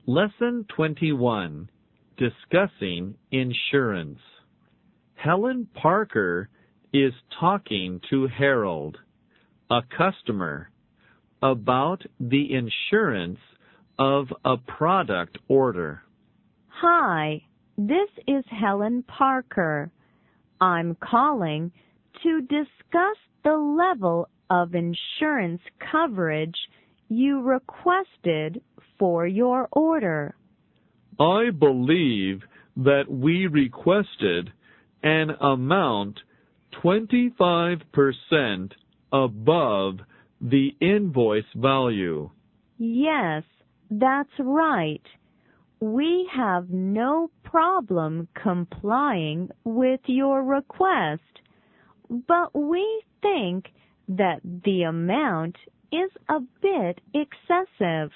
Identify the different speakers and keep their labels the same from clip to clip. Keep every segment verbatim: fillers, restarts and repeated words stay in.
Speaker 1: Lesson twenty-one, Discussing Insurance. Helen Parker is talking to Harold, a customer, about the insurance of a product order.
Speaker 2: Hi, this is Helen Parker. I'm calling to discuss the level of insurance coverage you requested for your order.
Speaker 1: I believe that we requested an amount twenty-five percent above the invoice value.
Speaker 2: Yes, that's right. We have no problem complying with your request, but we think that the amount is a bit excessive.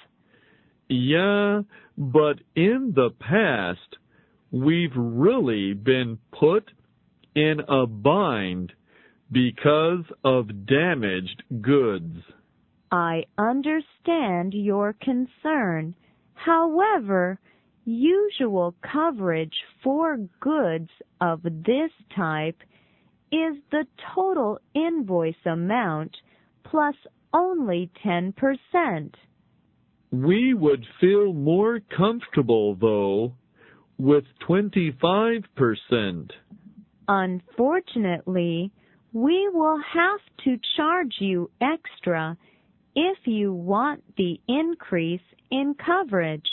Speaker 1: Yeah, but in the past, we've really been put in a bind because of damaged goods.
Speaker 2: I understand your concern. However, usual coverage for goods of this type is the total invoice amount plus only ten percent.
Speaker 1: We would feel more comfortable, though, with twenty-five percent.
Speaker 2: Unfortunately, we will have to charge you extra if you want the increase in coverage.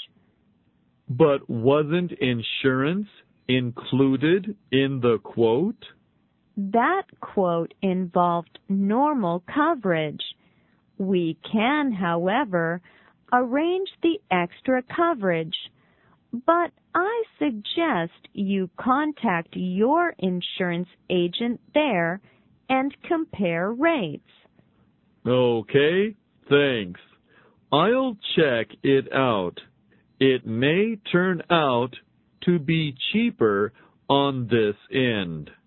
Speaker 1: But wasn't insurance included in the quote?
Speaker 2: That quote involved normal coverage. We can, however, arrange the extra coverage, but I suggest you contact your insurance agent there and compare rates.
Speaker 1: Okay, thanks. I'll check it out. It may turn out to be cheaper on this end.